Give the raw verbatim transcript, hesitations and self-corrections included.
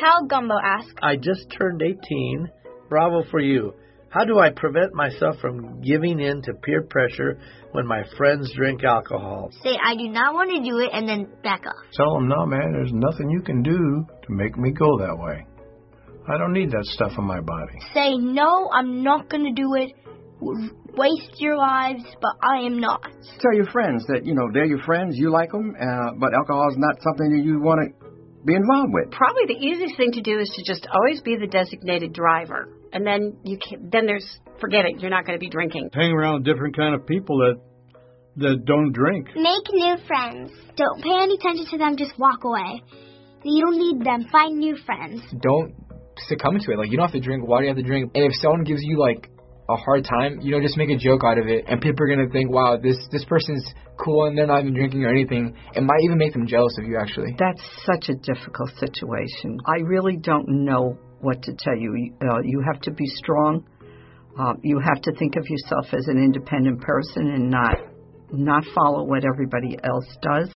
Cal Gumbo asks, I just turned eighteen. Bravo for you. How do I prevent myself from giving in to peer pressure when my friends drink alcohol? Say, I do not want to do it, and then back off. Tell them, no, man, there's nothing you can do to make me go that way. I don't need that stuff in my body. Say, no, I'm not going to do it. Waste your lives, but I am not. Tell your friends that, you know, they're your friends, you like them, uh, but alcohol is not something that you want to be involved with. Probably the easiest thing to do is to just always be the designated driver. And then you can, then there's, forget it, you're not going to be drinking. Hang around different kind of people that that don't drink. Make new friends. Don't pay any attention to them, just walk away. You don't need them. Find new friends. Don't succumb to it. Like, you don't have to drink. Why do you have to drink? And if someone gives you, like, a hard time, you know, just make a joke out of it, and people are going to think, wow, this this person's cool, and they're not even drinking or anything. It might even make them jealous of you, actually. That's such a difficult situation. I really don't know what to tell you. Uh, you have to be strong. Uh, you have to think of yourself as an independent person and not not follow what everybody else does.